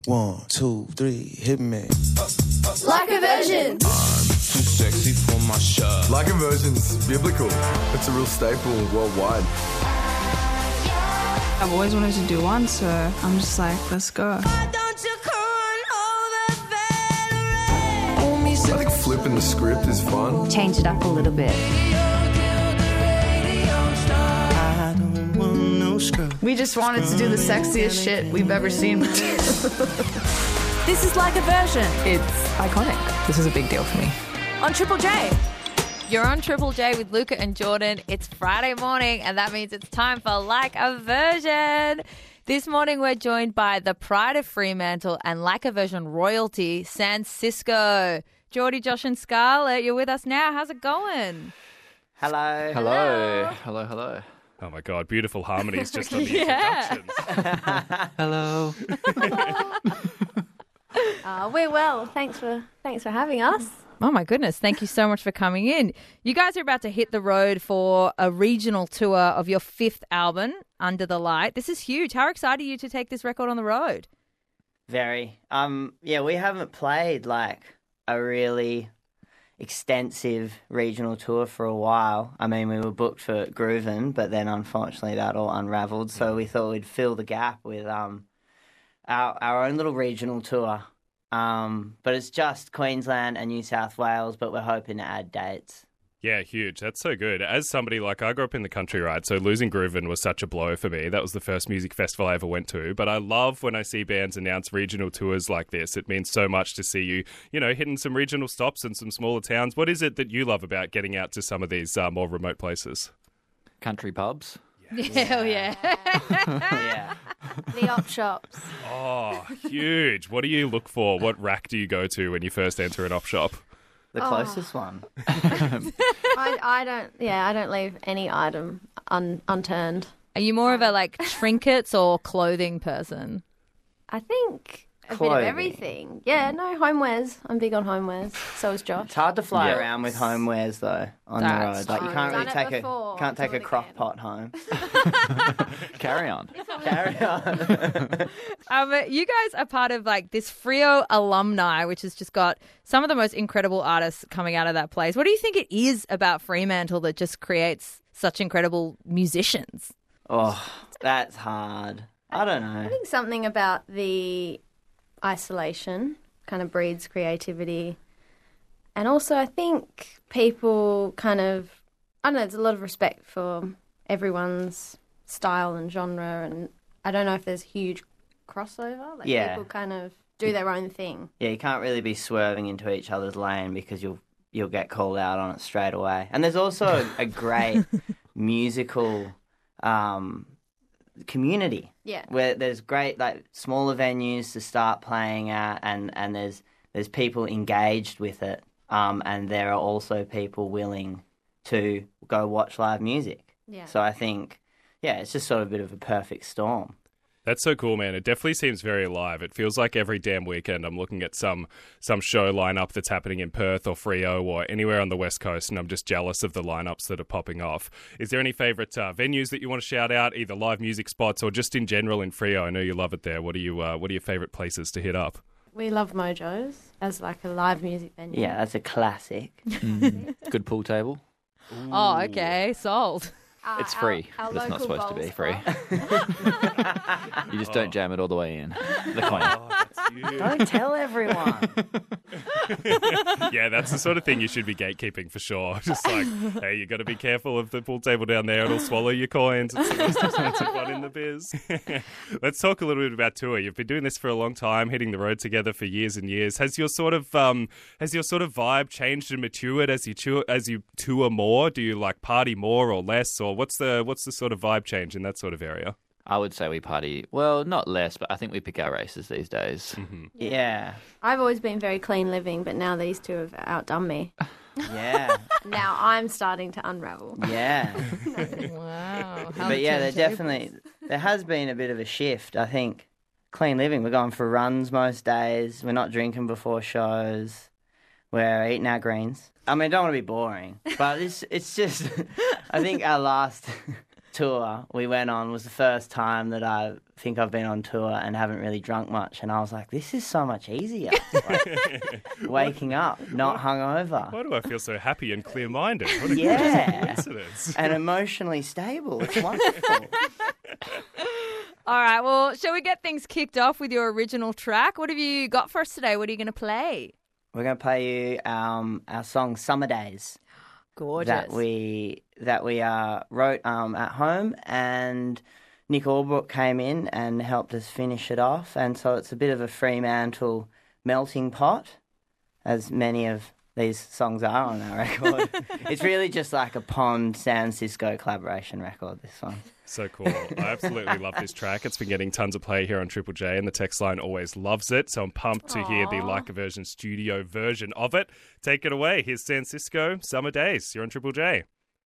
1, 2, 3, hit me. Like a Virgin. Too sexy for my shirt. Like a Virgin's biblical. It's a real staple worldwide. I've always wanted to do one, so I'm just like, let's go. I think flipping the script is fun. Change it up a little bit. We just wanted to do the sexiest shit we've ever seen. This is Like a Version. It's iconic. This is a big deal for me. On Triple J. You're on Triple J with Luca and Jordan. It's Friday morning, and that means it's time for Like a Version. This morning, we're joined by the Pride of Fremantle and Like a Version royalty, San Cisco. Geordie, Josh, and Scarlett, you're with us now. How's it going? Hello. Hello. Hello, hello. Oh my God, beautiful harmonies just on the introductions. Hello. We're well. Thanks for having us. Oh my goodness, thank you so much for coming in. You guys are about to hit the road for a regional tour of your 5th album, Under the Light. This is huge. How excited are you to take this record on the road? Very. We haven't played like a really extensive regional tour for a while. I mean, we were booked for Grooven, but then unfortunately that all unravelled. So we thought we'd fill the gap with our own little regional tour. But it's just Queensland and New South Wales, but we're hoping to add dates. Yeah, huge. That's so good. As somebody, like, I grew up in the country, right? So losing Grooven was such a blow for me. That was the first music festival I ever went to. But I love when I see bands announce regional tours like this. It means so much to see you, hitting some regional stops in some smaller towns. What is it that you love about getting out to some of these more remote places? Country pubs. Hell yeah. Yeah. The op shops. Oh, huge. What do you look for? What rack do you go to when you first enter an op shop? The closest one. I don't leave any item unturned. Are you more of a, trinkets or clothing person? I think a bit of everything. Yeah, no, homewares. I'm big on homewares. So is Josh. It's hard to fly around with homewares though on the road. Like you can't really take a crock pot home. Carry on. You guys are part of this Freo alumni, which has just got some of the most incredible artists coming out of that place. What do you think it is about Fremantle that just creates such incredible musicians? Oh, that's hard. I don't know. I think something about the isolation kind of breeds creativity. And also I think people there's a lot of respect for everyone's style and genre, and I don't know if there's huge crossover. People kind of do their own thing. Yeah, you can't really be swerving into each other's lane because you'll get called out on it straight away. And there's also a great musical community. Yeah. Where there's great smaller venues to start playing at, and there's people engaged with it. And there are also people willing to go watch live music. Yeah. So I think, it's just sort of a bit of a perfect storm. That's so cool, man. It definitely seems very alive. It feels like every damn weekend I'm looking at some show lineup that's happening in Perth or Freo or anywhere on the West Coast, and I'm just jealous of the lineups that are popping off. Is there any favourite venues that you want to shout out, either live music spots or just in general in Freo? I know you love it there. What are your favourite places to hit up? We love Mojo's as a live music venue. Yeah, that's a classic. Good pool table. Ooh. Oh, okay. Sold. It's free, but it's not supposed to be free. You just don't jam it all the way in. The coin. Don't tell everyone. Yeah, that's the sort of thing you should be gatekeeping for sure. Just hey, you got to be careful of the pool table down there. It'll swallow your coins. It's the most expensive one in the biz. Let's talk a little bit about tour. You've been doing this for a long time, hitting the road together for years and years. Has your sort of vibe changed and matured as you tour more? Do you party more or less, or what's the sort of vibe change in that sort of area? I would say we party, well, not less, but I think we pick our races these days. Mm-hmm. Yeah. I've always been very clean living, but now these two have outdone me. Yeah. Now I'm starting to unravel. Yeah. Wow. But there has been a bit of a shift, I think. Clean living, we're going for runs most days. We're not drinking before shows. We're eating our greens. I mean, I don't want to be boring, but it's just, I think our last tour we went on was the first time that I think I've been on tour and haven't really drunk much. And I was like, this is so much easier. Like, waking up, not hungover. Why do I feel so happy and clear-minded? What a coincidence. And emotionally stable. It's wonderful. All right, well, shall we get things kicked off with your original track? What have you got for us today? What are you going to play? We're going to play you our song Summer Days. Gorgeous. That we wrote at home, and Nick Albrook came in and helped us finish it off. And so it's a bit of a Fremantle melting pot, as many of these songs are on our record. It's really just like a Pond San Cisco collaboration record, this one. So cool. I absolutely love this track. It's been getting tons of play here on Triple J, and the text line always loves it. So I'm pumped to hear the Like a Version studio version of it. Take it away. Here's San Cisco, Summer Days. You're on Triple J.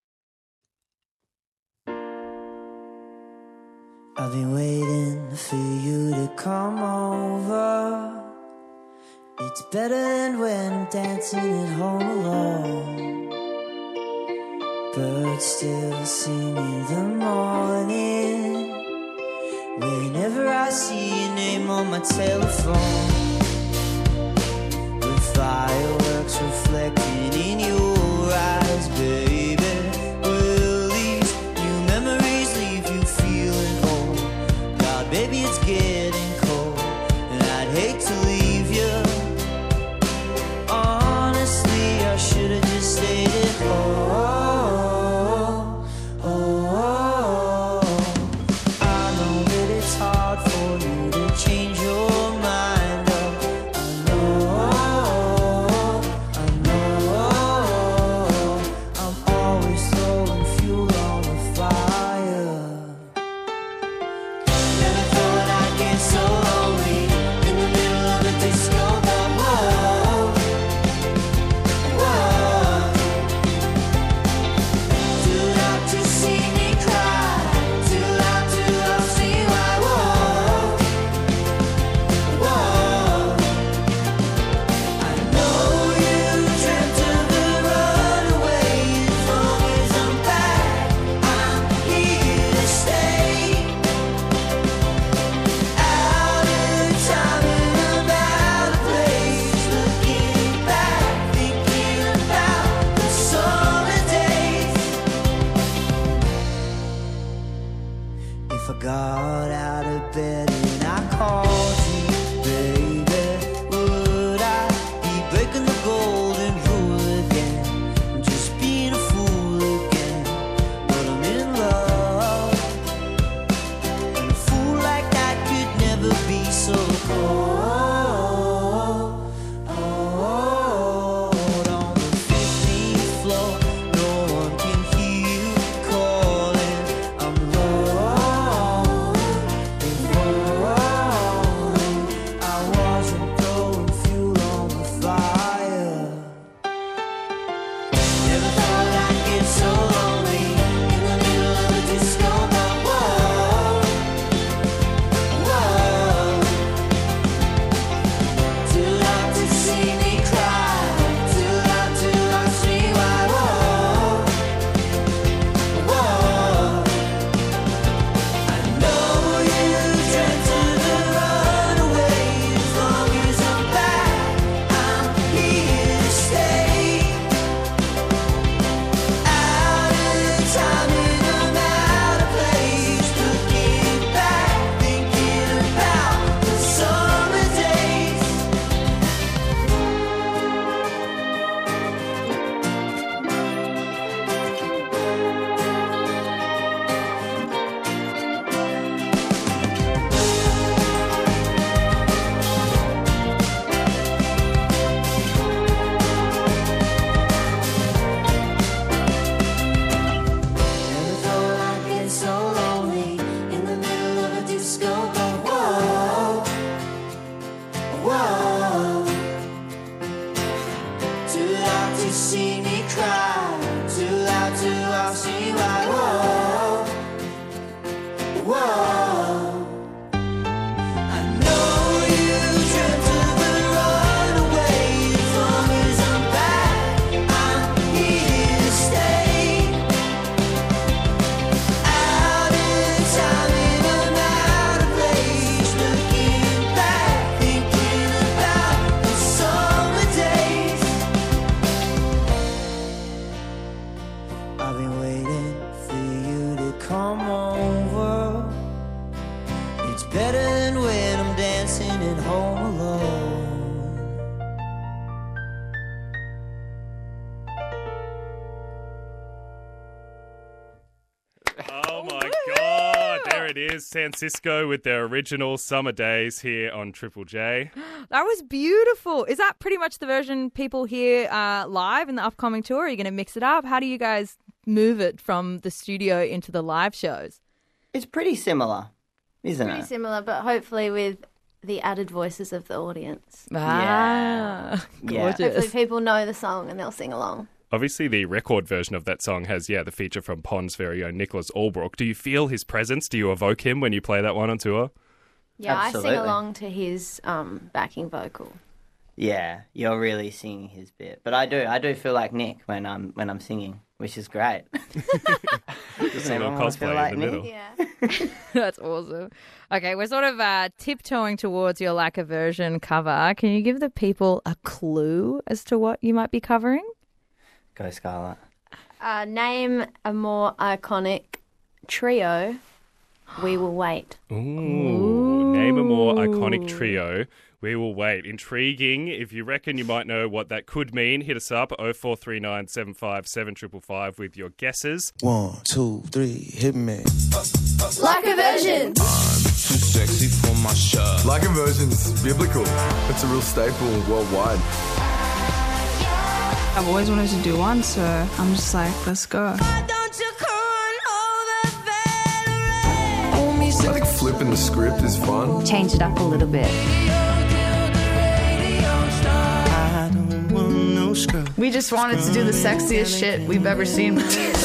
I've been waiting for you to come over. It's better than when I'm dancing at home alone. Birds still sing in the morning. Whenever I see your name on my telephone, the fireworks reflecting in your eyes, baby. Will these new memories leave you feeling old? God, baby, it's getting cold, and I'd hate to leave you. Honestly, I should have just stayed at home. home alone. Oh my God, there it is, San Cisco with their original Summer Days here on Triple J. That was beautiful. Is that pretty much the version people hear live in the upcoming tour? Are you going to mix it up? How do you guys move it from the studio into the live shows? It's pretty similar, isn't Pretty it? similar, but hopefully with the added voices of the audience. Ah, Yeah. gorgeous. Hopefully people know the song and they'll sing along. Obviously, the record version of that song has, the feature from Pond's very own Nicholas Albrook. Do you feel his presence? Do you evoke him when you play that one on tour? Yeah, I Absolutely. sing along to his backing vocal. Yeah, you're really singing his bit. But I do feel like Nick when I'm singing, which is great. Just a little cosplay in the middle. Yeah. That's awesome. Okay, we're sort of tiptoeing towards your Like a Version cover. Can you give the people a clue as to what you might be covering? Go Scarlett. Name a more iconic trio. We will wait. Ooh, name a more iconic trio. We will wait. Intriguing. If you reckon you might know what that could mean, hit us up 0439 75 7555 with your guesses. 1, 2, 3, hit me. Like a Version. Too sexy for my shirt. Like a version's biblical. It's a real staple worldwide. I've always wanted to do one, so I'm just like, let's go. I think flipping the script is fun. Change it up a little bit. I don't want no scrub. We just wanted to do the sexiest shit we've ever seen.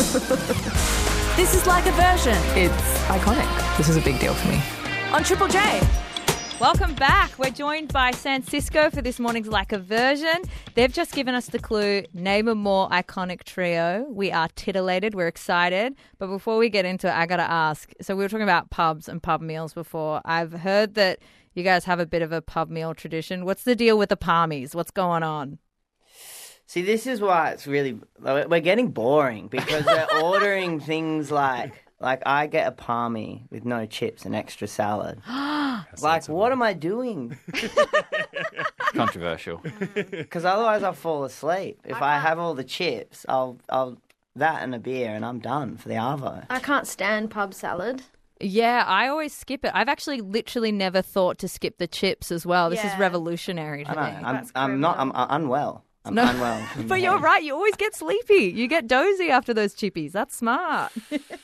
This is Like a Version. It's iconic. This is a big deal for me. On Triple J. Welcome back. We're joined by San Cisco for this morning's Like a Version. They've just given us the clue, name a more iconic trio. We are titillated. We're excited. But before we get into it, I got to ask. So we were talking about pubs and pub meals before. I've heard that you guys have a bit of a pub meal tradition. What's the deal with the palmies? What's going on? See, this is why it's really... We're getting boring because we're ordering things like I get a palmy with no chips and extra salad. Like, what am I doing? Controversial. Because otherwise I'll fall asleep. If I have all the chips, I'll that and a beer and I'm done for the arvo. I can't stand pub salad. Yeah, I always skip it. I've actually literally never thought to skip the chips as well. This is Yeah. revolutionary to I know. me. I'm unwell. I'm No. unwell. from But the you're head. right. You always get sleepy. You get dozy after those chippies. That's smart.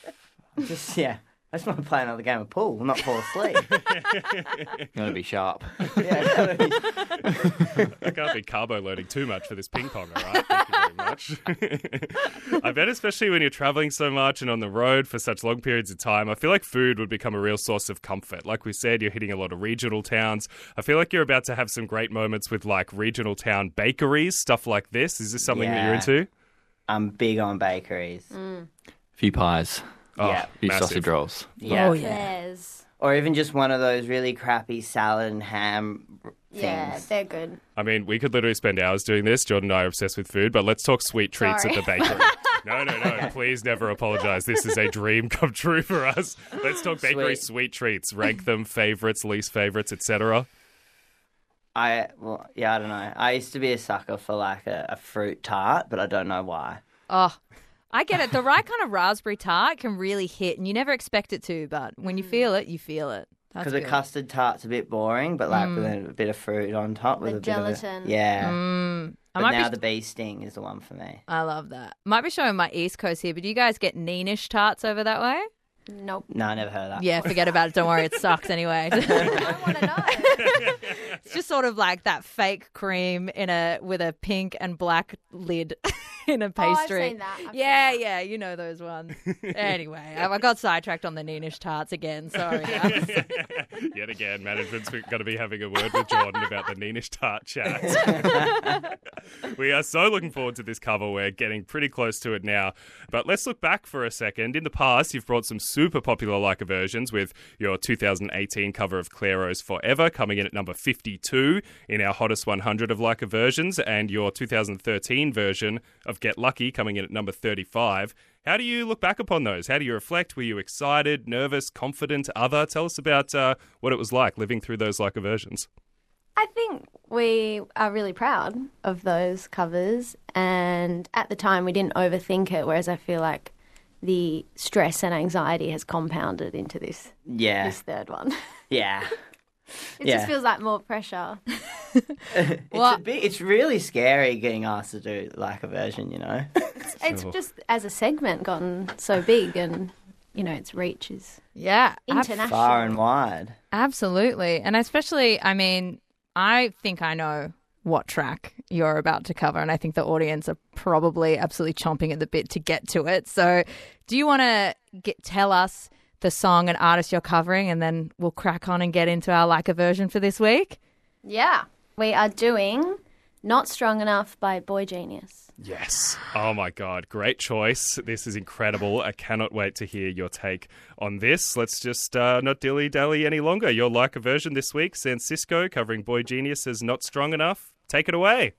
I just want to play another game of pool, not fall asleep. You want to be sharp. Yeah, I can't be carbo loading too much for this ping pong, all right? Thank you very much. I bet especially when you're traveling so much and on the road for such long periods of time, I feel like food would become a real source of comfort. Like we said, you're hitting a lot of regional towns. I feel like you're about to have some great moments with like regional town bakeries, stuff like this. Is this something that you're into? I'm big on bakeries. Few pies. Oh, Yeah. Few massive. sausage rolls. Yeah. Oh, yeah. Fairs. Or even just one of those really crappy salad and ham things. Yeah, they're good. I mean, we could literally spend hours doing this. Jordan and I are obsessed with food, but let's talk sweet treats Sorry. at the bakery. No. Please never apologise. This is a dream come true for us. Let's talk bakery sweet treats. Rank them, favourites, least favourites, etc. I don't know. I used to be a sucker for like a fruit tart, but I don't know why. Oh, I get it. The right kind of raspberry tart can really hit, and you never expect it to, but when you feel it, you feel it. That's Because a good. custard tart's a bit boring, but like with a bit of fruit on top with The a bit of gelatin. yeah. I But might now be, the bee sting is the one for me. I love that. Might be showing my East Coast here, but do you guys get Neenish tarts over that way? Nope. No, I never heard of that. Yeah, forget about it. Don't worry, it sucks anyway. I want to know. It's just sort of like that fake cream with a pink and black lid in a Oh, I've pastry. seen that. I've seen Yeah, that. yeah, you know those ones. Anyway, I got sidetracked on the Neenish tarts again. Sorry, guys. Yet again, management's going to be having a word with Jordan about the Neenish tart chat. We are so looking forward to this cover. We're getting pretty close to it now. But let's look back for a second. In the past, you've brought some super popular Like a versions with your 2018 cover of Claire's Forever coming in at number 52 in our hottest 100 of Like a versions, and your 2013 version of Get Lucky coming in at number 35. How do you look back upon those? How do you reflect? Were you excited, nervous, confident, other? Tell us about what it was like living through those Like a versions. I think we are really proud of those covers, and at the time we didn't overthink it, whereas I feel like the stress and anxiety has compounded into this third one. Yeah. It just feels like more pressure. It's really scary getting asked to do Like a Version, you know? It's just as a segment gotten so big, and, you know, its reach is international. Far and wide. Absolutely. And especially, I mean, I think I know what track you're about to cover, and I think the audience are probably absolutely chomping at the bit to get to it. So do you want to tell us the song and artist you're covering, and then we'll crack on and get into our Like a Version for this week? Yeah. We are doing Not Strong Enough by Boy Genius. Yes. Oh, my God. Great choice. This is incredible. I cannot wait to hear your take on this. Let's just not dilly-dally any longer. Your Like a Version this week, San Cisco, covering Boy Genius's Not Strong Enough. Take it away.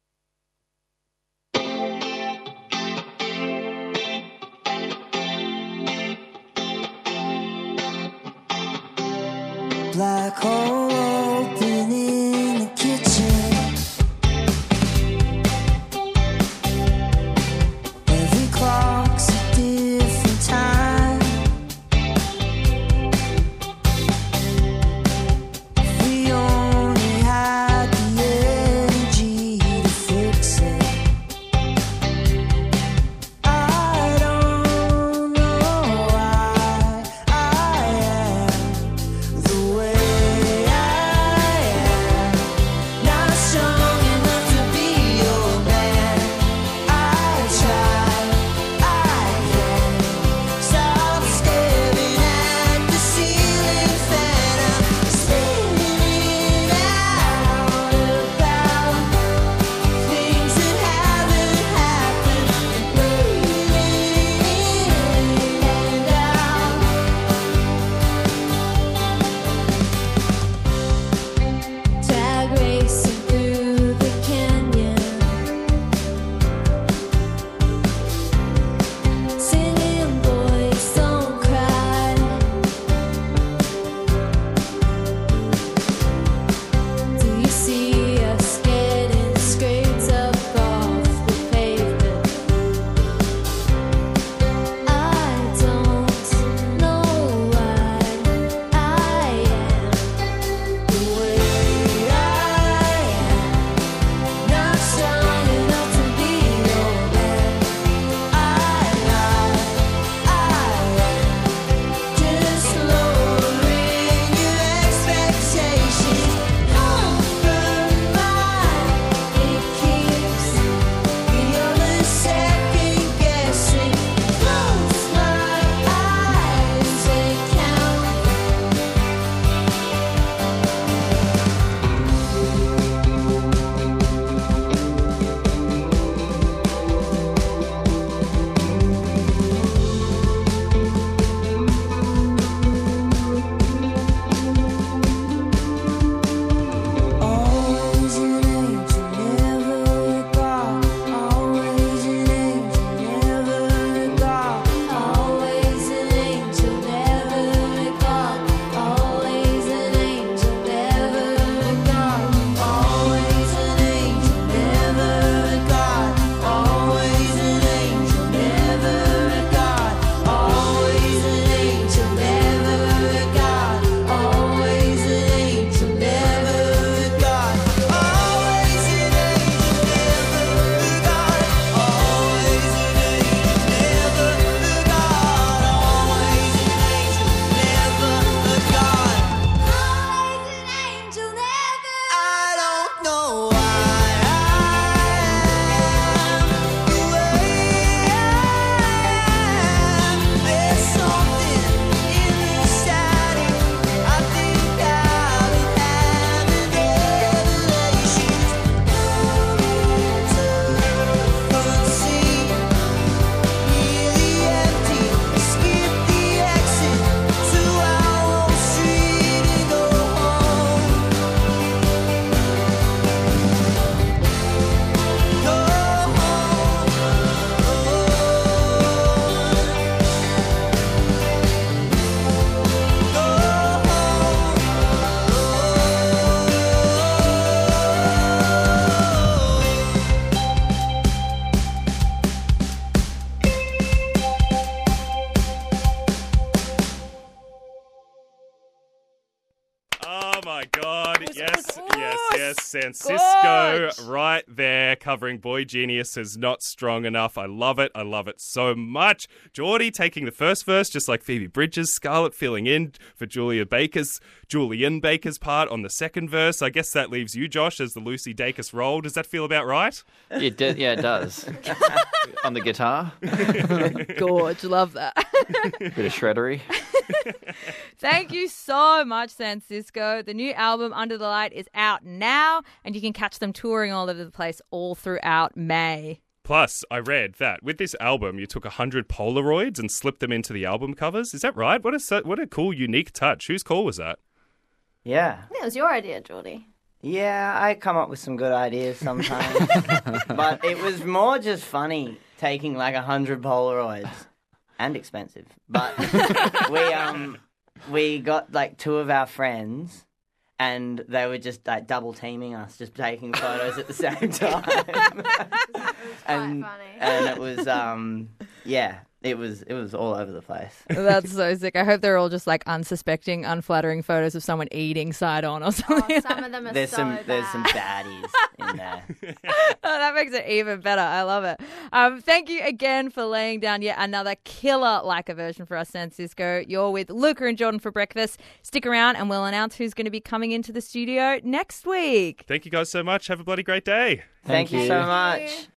Black hole open in the kitchen. Every clock's a different time. If we only had the energy to fix it. I don't know why I am the way Tag racing through Yes, San Cisco right there covering Boy Genius is not strong enough. I love it. I love it so much. Geordie taking the first verse, just like Phoebe Bridgers. Scarlett filling in for Julian Baker's part on the second verse. I guess that leaves you, Josh, as the Lucy Dacus role. Does that feel about right? It does. On the guitar. Gorge, love that. Bit of shreddery. Thank you so much, San Cisco. The new album, Under the Light, is out now, and you can catch them touring all over the place all throughout May. Plus, I read that with this album, you took 100 Polaroids and slipped them into the album covers. Is that right? What a cool, unique touch. Whose call was that? Yeah. It was your idea, Geordie. Yeah, I come up with some good ideas sometimes. But it was more just funny taking like 100 Polaroids. And expensive. But we got like two of our friends and they were just like double teaming us, just taking photos at the same time. Quite funny. And it was it was all over the place. That's so sick. I hope they're all just like unsuspecting, unflattering photos of someone eating side on or something. Some of them are there's so some bad. There's some baddies in there. Oh, that makes it even better. I love it. Thank you again for laying down yet another killer like a version for us, San Cisco. You're with Luca and Jordan for breakfast. Stick around and we'll announce who's going to be coming into the studio next week. Thank you guys so much. Have a bloody great day. Thank you so much.